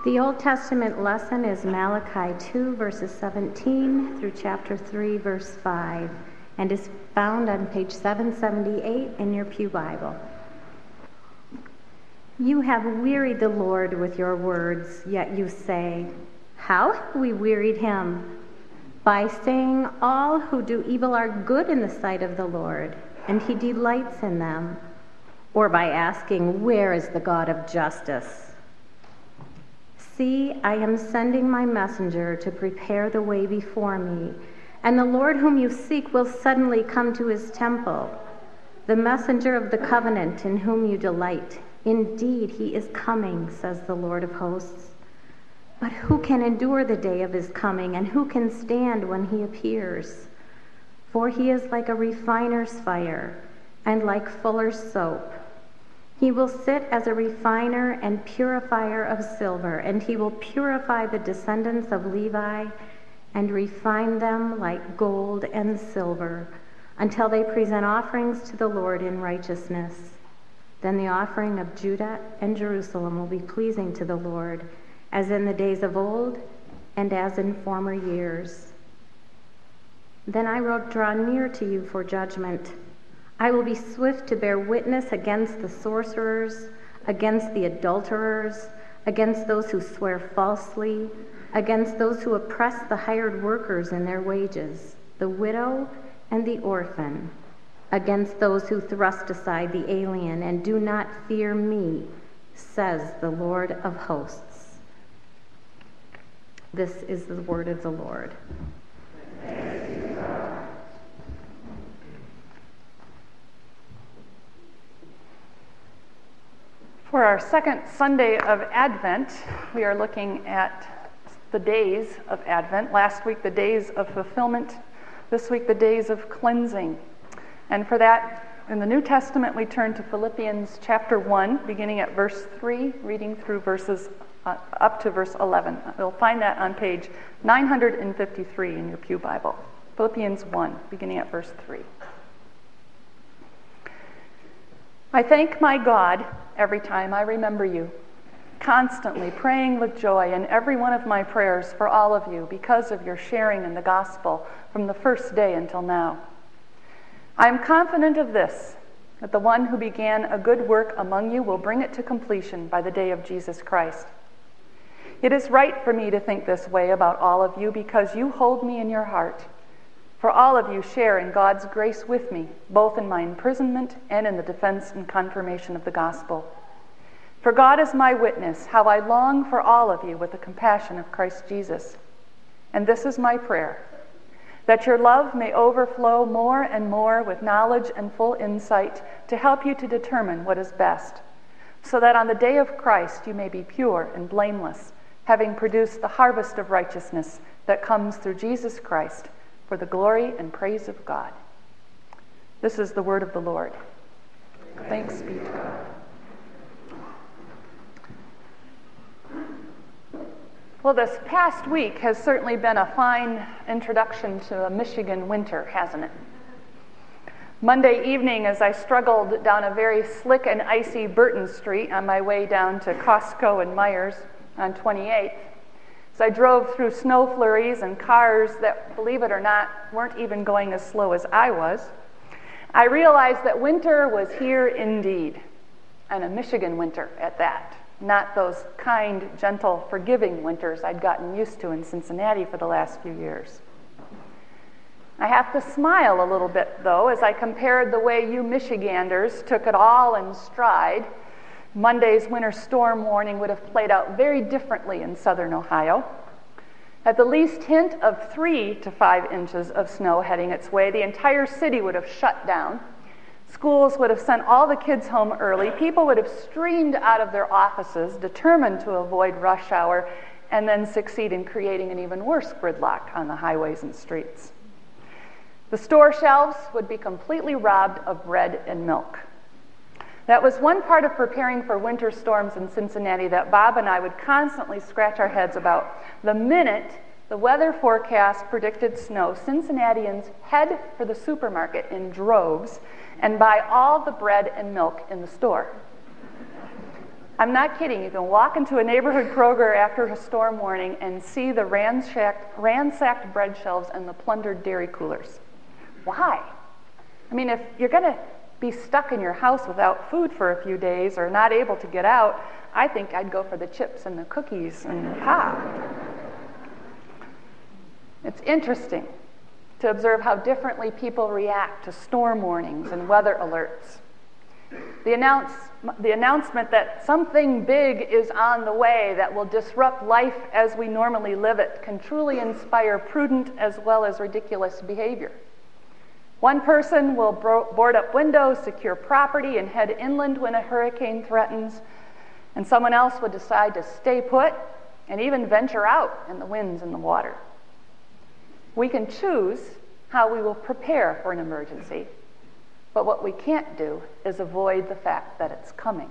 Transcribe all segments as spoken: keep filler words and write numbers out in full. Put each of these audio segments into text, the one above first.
The Old Testament lesson is Malachi two, verses seventeen through chapter three, verse five, and is found on page seven seventy-eight in your Pew Bible. You have wearied the Lord with your words, yet you say, how have we wearied him? By saying, all who do evil are good in the sight of the Lord, and he delights in them. Or by asking, where is the God of justice? See, I am sending my messenger to prepare the way before me, and the Lord whom you seek will suddenly come to his temple, the messenger of the covenant in whom you delight. Indeed, he is coming, says the Lord of hosts. But who can endure the day of his coming, and who can stand when he appears? For he is like a refiner's fire, and like fuller's soap. He will sit as a refiner and purifier of silver, and he will purify the descendants of Levi and refine them like gold and silver until they present offerings to the Lord in righteousness. Then the offering of Judah and Jerusalem will be pleasing to the Lord, as in the days of old and as in former years. Then I will draw near to you for judgment. I will be swift to bear witness against the sorcerers, against the adulterers, against those who swear falsely, against those who oppress the hired workers in their wages, the widow and the orphan, against those who thrust aside the alien and do not fear me, says the Lord of hosts. This is the word of the Lord. Thanks be to God. For our second Sunday of Advent, we are looking at the days of Advent. Last week, the days of fulfillment. This week, the days of cleansing. And for that, in the New Testament, we turn to Philippians chapter one, beginning at verse three, reading through verses uh, up to verse eleven. You'll find that on page nine hundred fifty-three in your Pew Bible. Philippians one, beginning at verse three. I thank my God every time I remember you, constantly praying with joy in every one of my prayers for all of you because of your sharing in the gospel from the first day until now. I am confident of this, that the one who began a good work among you will bring it to completion by the day of Jesus Christ. It is right for me to think this way about all of you because you hold me in your heart. For all of you share in God's grace with me, both in my imprisonment and in the defense and confirmation of the gospel. For God is my witness, how I long for all of you with the compassion of Christ Jesus. And this is my prayer, that your love may overflow more and more with knowledge and full insight to help you to determine what is best, so that on the day of Christ you may be pure and blameless, having produced the harvest of righteousness that comes through Jesus Christ, for the glory and praise of God. This is the word of the Lord. Thanks be to God. Well, this past week has certainly been a fine introduction to a Michigan winter, hasn't it? Monday evening, as I struggled down a very slick and icy Burton Street on my way down to Costco and Myers on twenty-eighth, as I drove through snow flurries and cars that, believe it or not, weren't even going as slow as I was, I realized that winter was here indeed, and a Michigan winter at that. Not those kind, gentle, forgiving winters I'd gotten used to in Cincinnati for the last few years. I have to smile a little bit, though, as I compared the way you Michiganders took it all in stride. Monday's winter storm warning would have played out very differently in southern Ohio. At the least hint of three to five inches of snow heading its way, the entire city would have shut down. Schools would have sent all the kids home early. People would have streamed out of their offices, determined to avoid rush hour, and then succeed in creating an even worse gridlock on the highways and streets. The store shelves would be completely robbed of bread and milk. That was one part of preparing for winter storms in Cincinnati that Bob and I would constantly scratch our heads about. The minute the weather forecast predicted snow, Cincinnatians head for the supermarket in droves and buy all the bread and milk in the store. I'm not kidding. You can walk into a neighborhood Kroger after a storm warning and see the ransacked, ransacked bread shelves and the plundered dairy coolers. Why? I mean, if you're going to be stuck in your house without food for a few days or not able to get out, I think I'd go for the chips and the cookies and the pop. It's interesting to observe how differently people react to storm warnings and weather alerts. The, announce, the announcement that something big is on the way that will disrupt life as we normally live it can truly inspire prudent as well as ridiculous behavior. One person will bro- board up windows, secure property, and head inland when a hurricane threatens, and someone else would decide to stay put and even venture out in the winds and the water. We can choose how we will prepare for an emergency, but what we can't do is avoid the fact that it's coming.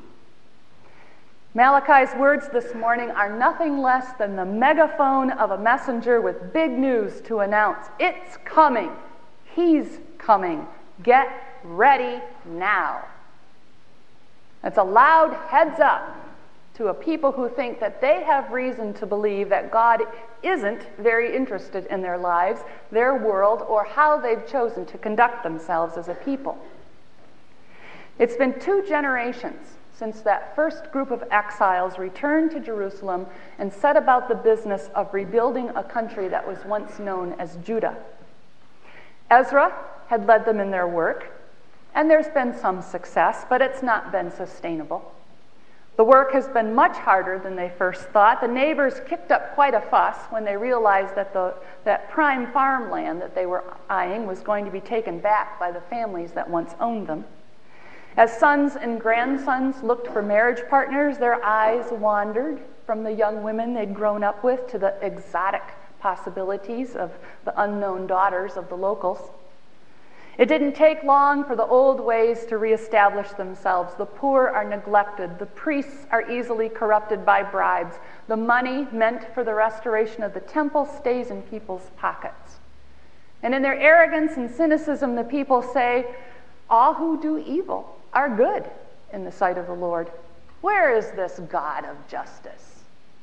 Malachi's words this morning are nothing less than the megaphone of a messenger with big news to announce. It's coming. He's coming. Get ready now. It's a loud heads up to a people who think that they have reason to believe that God isn't very interested in their lives, their world, or how they've chosen to conduct themselves as a people. It's been two generations since that first group of exiles returned to Jerusalem and set about the business of rebuilding a country that was once known as Judah. Ezra had led them in their work, and there's been some success, but it's not been sustainable. The work has been much harder than they first thought. The neighbors kicked up quite a fuss when they realized that the, that prime farmland that they were eyeing was going to be taken back by the families that once owned them. As sons and grandsons looked for marriage partners, their eyes wandered from the young women they'd grown up with to the exotic possibilities of the unknown daughters of the locals. It didn't take long for the old ways to reestablish themselves. The poor are neglected. The priests are easily corrupted by bribes. The money meant for the restoration of the temple stays in people's pockets. And in their arrogance and cynicism, the people say, all who do evil are good in the sight of the Lord. Where is this God of justice?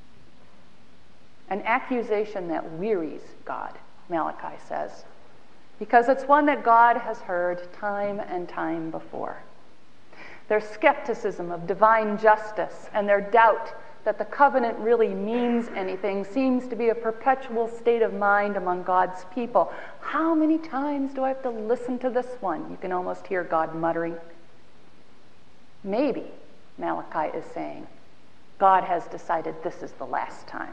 An accusation that wearies God, Malachi says, because it's one that God has heard time and time before. Their skepticism of divine justice and their doubt that the covenant really means anything seems to be a perpetual state of mind among God's people. How many times do I have to listen to this one? You can almost hear God muttering. Maybe, Malachi is saying, God has decided this is the last time.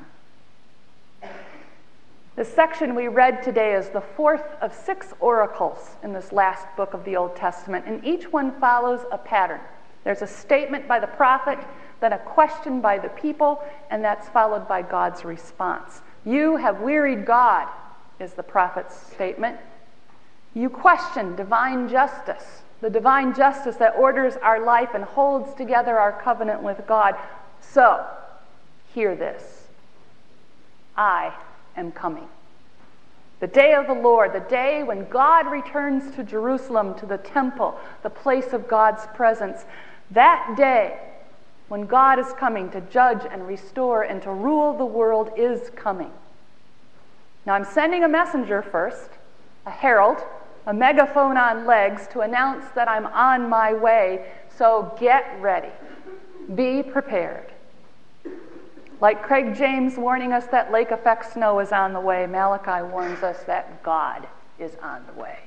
The section we read today is the fourth of six oracles in this last book of the Old Testament, and each one follows a pattern. There's a statement by the prophet, then a question by the people, and that's followed by God's response. You have wearied God, is the prophet's statement. You question divine justice, the divine justice that orders our life and holds together our covenant with God. So, hear this. I am coming. The day of the Lord, the day when God returns to Jerusalem, to the temple, the place of God's presence, that day when God is coming to judge and restore and to rule the world is coming. Now I'm sending a messenger first, a herald, a megaphone on legs to announce that I'm on my way, so get ready. Be prepared. Like Craig James warning us that lake effect snow is on the way, Malachi warns us that God is on the way.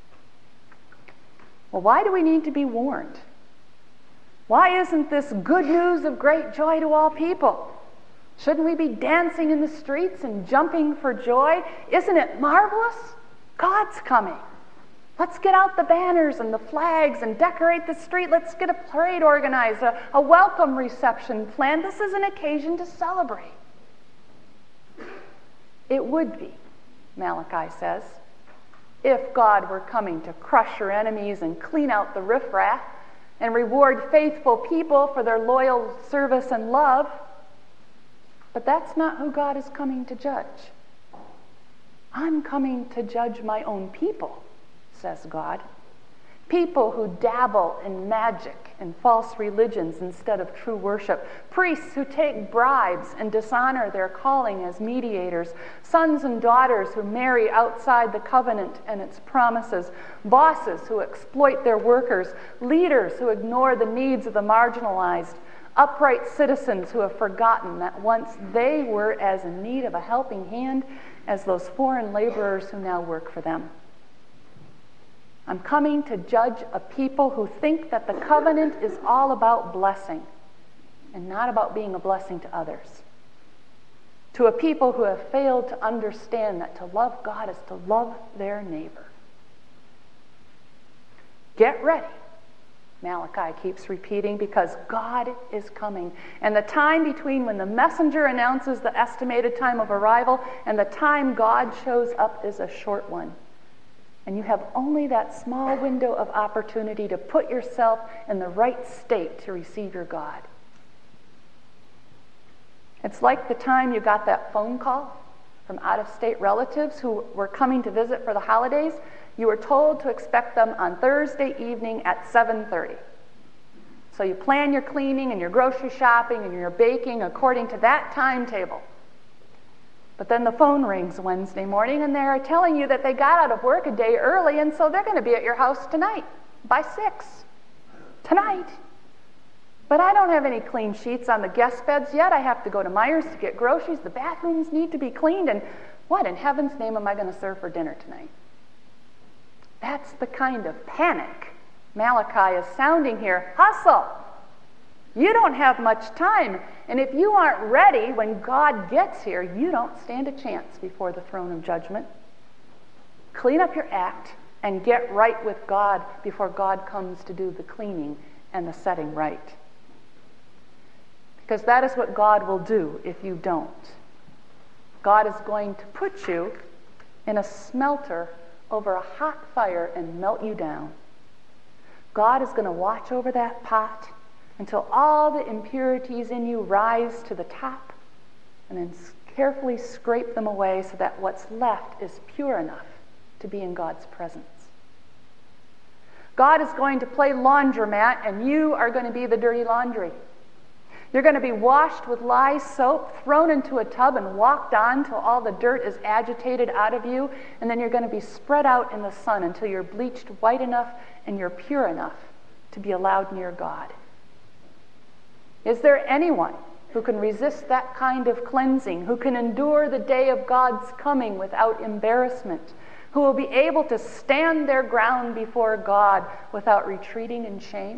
Well, why do we need to be warned? Why isn't this good news of great joy to all people? Shouldn't we be dancing in the streets and jumping for joy? Isn't it marvelous? God's coming. Let's get out the banners and the flags and decorate the street. Let's get a parade organized, a, a welcome reception planned. This is an occasion to celebrate. It would be, Malachi says, if God were coming to crush your enemies and clean out the riffraff and reward faithful people for their loyal service and love. But that's not who God is coming to judge. I'm coming to judge my own people, says God. People who dabble in magic and false religions instead of true worship. Priests who take bribes and dishonor their calling as mediators. Sons and daughters who marry outside the covenant and its promises. Bosses who exploit their workers. Leaders who ignore the needs of the marginalized. Upright citizens who have forgotten that once they were as in need of a helping hand as those foreign laborers who now work for them. I'm coming to judge a people who think that the covenant is all about blessing and not about being a blessing to others. To a people who have failed to understand that to love God is to love their neighbor. Get ready, Malachi keeps repeating, because God is coming. And the time between when the messenger announces the estimated time of arrival and the time God shows up is a short one. And you have only that small window of opportunity to put yourself in the right state to receive your God. It's like the time you got that phone call from out-of-state relatives who were coming to visit for the holidays. You were told to expect them on Thursday evening at seven thirty. So you plan your cleaning and your grocery shopping and your baking according to that timetable. But then the phone rings Wednesday morning and they're telling you that they got out of work a day early and so they're going to be at your house tonight by six. Tonight. But I don't have any clean sheets on the guest beds yet. I have to go to Myers to get groceries. The bathrooms need to be cleaned. And what in heaven's name am I going to serve for dinner tonight? That's the kind of panic Malachi is sounding here. Hustle! You don't have much time, and if you aren't ready when God gets here, you don't stand a chance before the throne of judgment. Clean up your act and get right with God before God comes to do the cleaning and the setting right. Because that is what God will do if you don't. God is going to put you in a smelter over a hot fire and melt you down. God is going to watch over that pot until all the impurities in you rise to the top, and then carefully scrape them away so that what's left is pure enough to be in God's presence. God is going to play laundromat, and you are going to be the dirty laundry. You're going to be washed with lye soap, thrown into a tub, and walked on till all the dirt is agitated out of you, and then you're going to be spread out in the sun until you're bleached white enough and you're pure enough to be allowed near God. Is there anyone who can resist that kind of cleansing, who can endure the day of God's coming without embarrassment, who will be able to stand their ground before God without retreating in shame?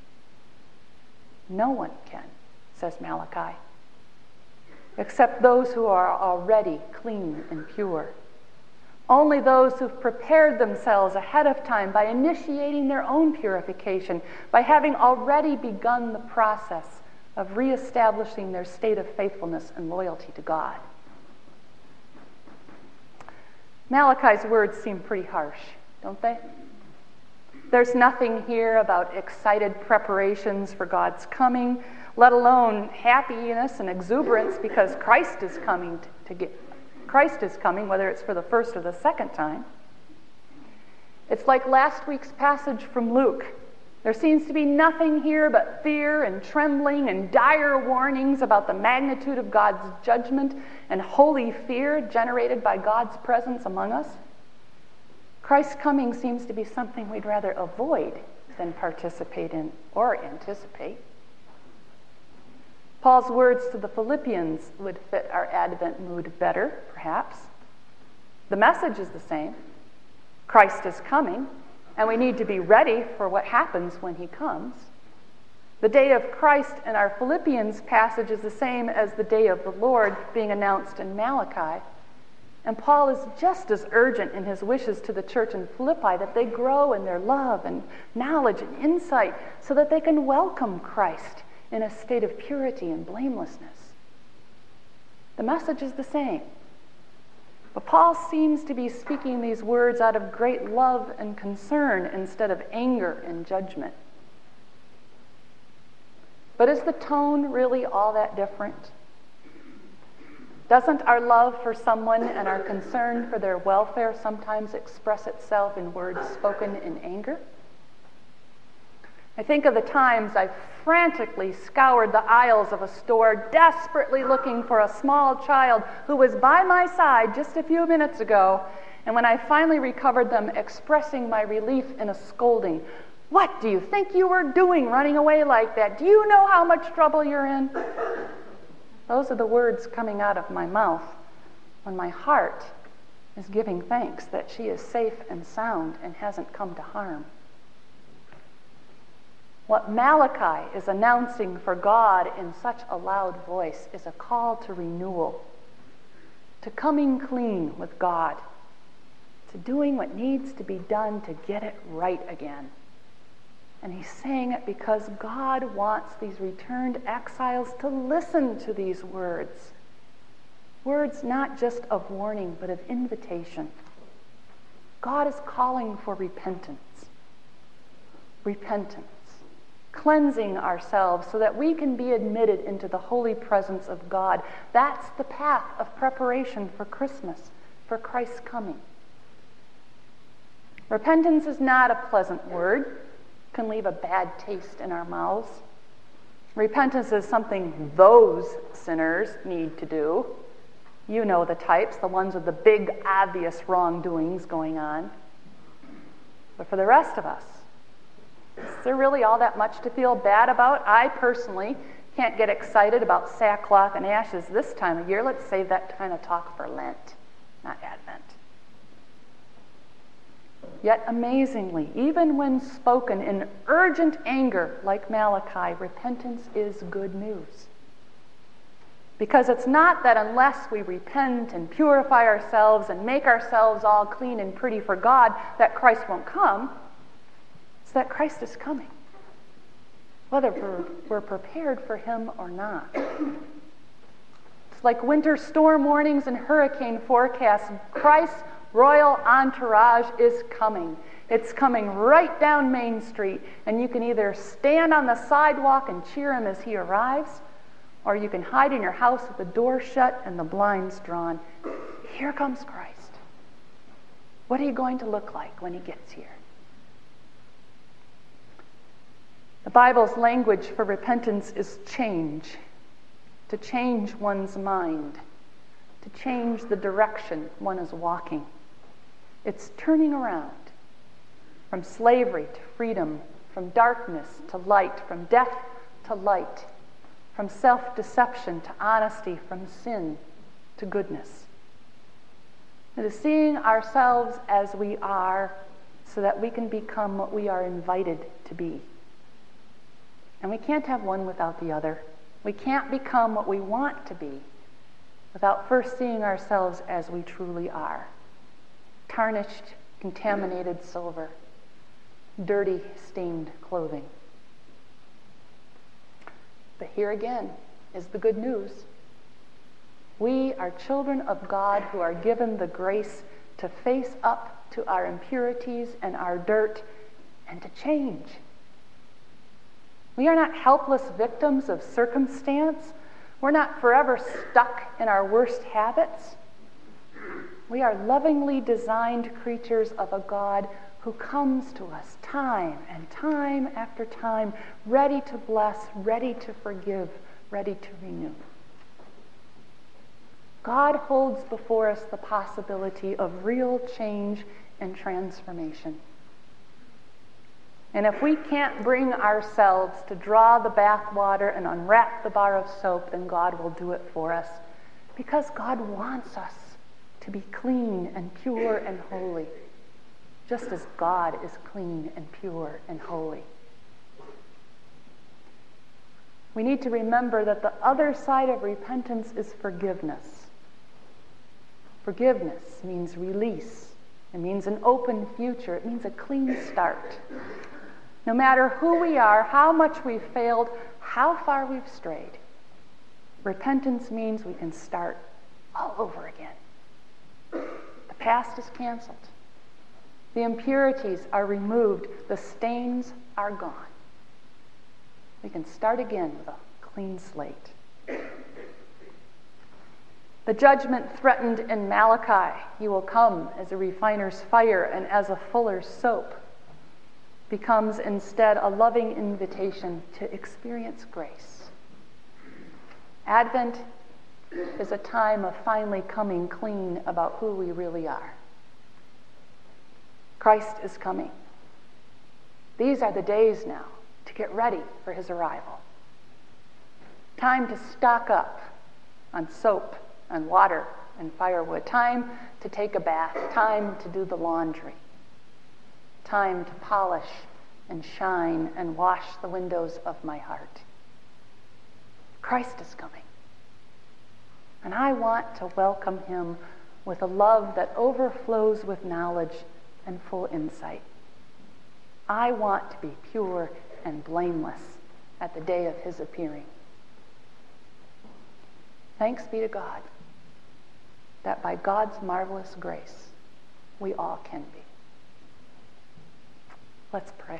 No one can, says Malachi, except those who are already clean and pure. Only those who've prepared themselves ahead of time by initiating their own purification, by having already begun the process of reestablishing their state of faithfulness and loyalty to God. Malachi's words seem pretty harsh, don't they? There's nothing here about excited preparations for God's coming, let alone happiness and exuberance because Christ is coming to get Christ is coming, whether it's for the first or the second time. It's like last week's passage from Luke. There seems to be nothing here but fear and trembling and dire warnings about the magnitude of God's judgment and holy fear generated by God's presence among us. Christ's coming seems to be something we'd rather avoid than participate in or anticipate. Paul's words to the Philippians would fit our Advent mood better, perhaps. The message is the same. Christ is coming, and we need to be ready for what happens when he comes. The day of Christ in our Philippians passage is the same as the day of the Lord being announced in Malachi. And Paul is just as urgent in his wishes to the church in Philippi that they grow in their love and knowledge and insight so that they can welcome Christ in a state of purity and blamelessness. The message is the same. But Paul seems to be speaking these words out of great love and concern instead of anger and judgment. But is the tone really all that different? Doesn't our love for someone and our concern for their welfare sometimes express itself in words spoken in anger? I think of the times I frantically scoured the aisles of a store, desperately looking for a small child who was by my side just a few minutes ago, and when I finally recovered them, expressing my relief in a scolding. What do you think you were doing running away like that? Do you know how much trouble you're in? Those are the words coming out of my mouth when my heart is giving thanks that she is safe and sound and hasn't come to harm. What Malachi is announcing for God in such a loud voice is a call to renewal, to coming clean with God, to doing what needs to be done to get it right again. And he's saying it because God wants these returned exiles to listen to these words. Words not just of warning, but of invitation. God is calling for repentance. Repentance. Cleansing ourselves so that we can be admitted into the holy presence of God. That's the path of preparation for Christmas, for Christ's coming. Repentance is not a pleasant word. It can leave a bad taste in our mouths. Repentance is something those sinners need to do. You know the types, the ones with the big, obvious wrongdoings going on. But for the rest of us, is there really all that much to feel bad about? I personally can't get excited about sackcloth and ashes this time of year. Let's save that kind of talk for Lent, not Advent. Yet amazingly, even when spoken in urgent anger like Malachi, repentance is good news. Because it's not that unless we repent and purify ourselves and make ourselves all clean and pretty for God, that Christ won't come. It's that Christ is coming, whether we're, we're prepared for him or not. It's like winter storm warnings and hurricane forecasts. Christ's royal entourage is coming. It's coming right down Main Street, and you can either stand on the sidewalk and cheer him as he arrives, or you can hide in your house with the door shut and the blinds drawn. Here comes Christ. What are you going to look like when he gets here? The Bible's language for repentance is change. To change one's mind. To change the direction one is walking. It's turning around. From slavery to freedom. From darkness to light. From death to light. From self-deception to honesty, from sin to goodness. It is seeing ourselves as we are so that we can become what we are invited to be. And we can't have one without the other. We can't become what we want to be without first seeing ourselves as we truly are. Tarnished, contaminated silver, dirty, stained clothing. But here again is the good news. We are children of God who are given the grace to face up to our impurities and our dirt and to change. We are not helpless victims of circumstance. We're not forever stuck in our worst habits. We are lovingly designed creatures of a God who comes to us time and time after time, ready to bless, ready to forgive, ready to renew. God holds before us the possibility of real change and transformation. And if we can't bring ourselves to draw the bathwater and unwrap the bar of soap, then God will do it for us. Because God wants us to be clean and pure and holy, just as God is clean and pure and holy. We need to remember that the other side of repentance is forgiveness. Forgiveness means release. It means an open future. It means a clean start. No matter who we are, how much we've failed, how far we've strayed, repentance means we can start all over again. The past is canceled. The impurities are removed. The stains are gone. We can start again with a clean slate. The judgment threatened in Malachi, he will come as a refiner's fire and as a fuller's soap. becomes instead a loving invitation to experience grace. Advent is a time of finally coming clean about who we really are. Christ is coming. These are the days now to get ready for his arrival. Time to stock up on soap and water and firewood. Time to take a bath. Time to do the laundry. Time to polish and shine and wash the windows of my heart. Christ is coming. And I want to welcome him with a love that overflows with knowledge and full insight. I want to be pure and blameless at the day of his appearing. Thanks be to God that by God's marvelous grace, we all can be. Let's pray.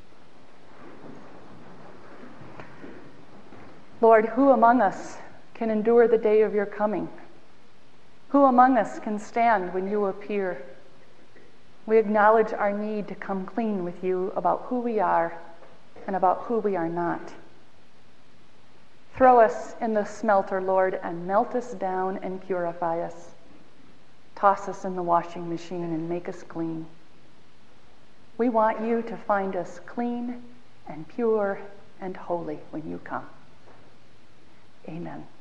Lord, who among us can endure the day of your coming? Who among us can stand when you appear? We acknowledge our need to come clean with you about who we are and about who we are not. Throw us in the smelter, Lord, and melt us down and purify us. Toss us in the washing machine and make us clean. We want you to find us clean and pure and holy when you come. Amen.